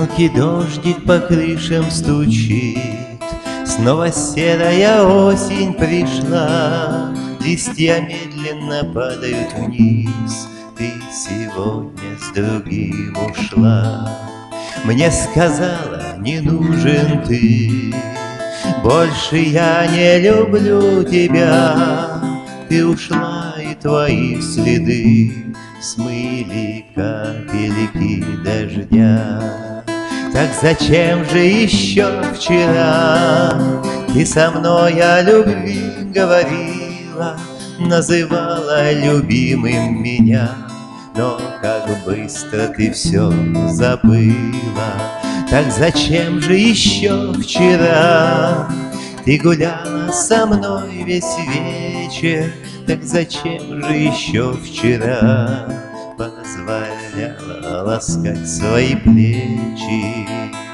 Мелкий дождик по крышам стучит, снова серая осень пришла, листья медленно падают вниз. Ты сегодня с другим ушла. Мне сказала, не нужен ты, больше я не люблю тебя. Ты ушла, и твои следы смыли капельки дождя. Так зачем же еще вчера ты со мной о любви говорила, называла любимым меня? Но как быстро ты все забыла. Так зачем же еще вчера ты гуляла со мной весь вечер? Так зачем же еще вчера позволяла ласкать свои плечи?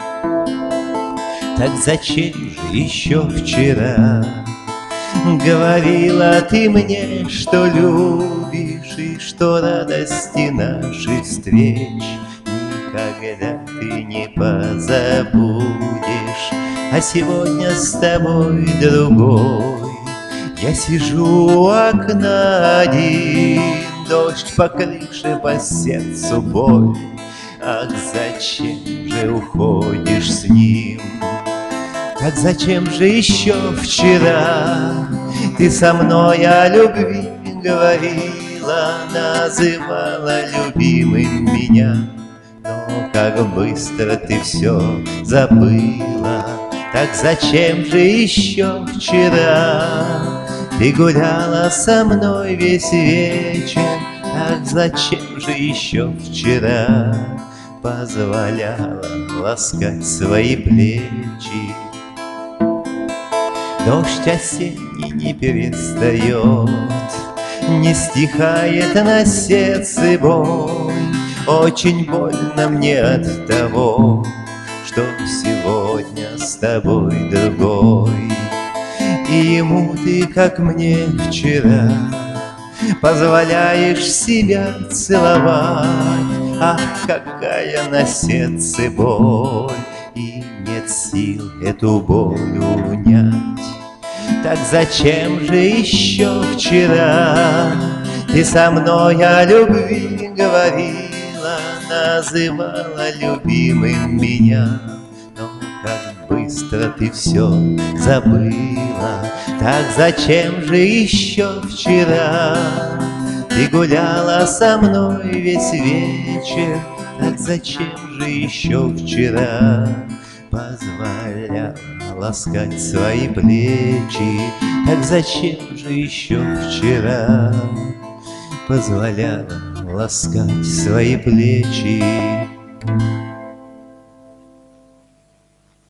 Так зачем же еще вчера говорила ты мне, что любишь и что радости наших встреч никогда ты не позабудешь? А сегодня с тобой другой. Я сижу у окна один, дождь по крыше, по сердцу боль. Ах, зачем же уходишь с ним? Так зачем же еще вчера ты со мной о любви говорила, называла любимым меня? Но как быстро ты все забыла. Так зачем же еще вчера ты гуляла со мной весь вечер? Так зачем же еще вчера позволяла ласкать свои плечи? Дождь осенний не перестает, не стихает на сердце боль. Очень больно мне от того, что сегодня с тобой другой. И ему ты, как мне вчера, позволяешь себя целовать. Ах, какая на сердце боль, и нет сил эту боль унять. Так зачем же еще вчера ты со мной о любви говорила, называла любимым меня? Но как быстро ты все забыла. Так зачем же еще вчера ты гуляла со мной весь вечер? Так зачем же еще вчера позволяла ласкать свои плечи? Так зачем же еще вчера позволяла ласкать свои плечи?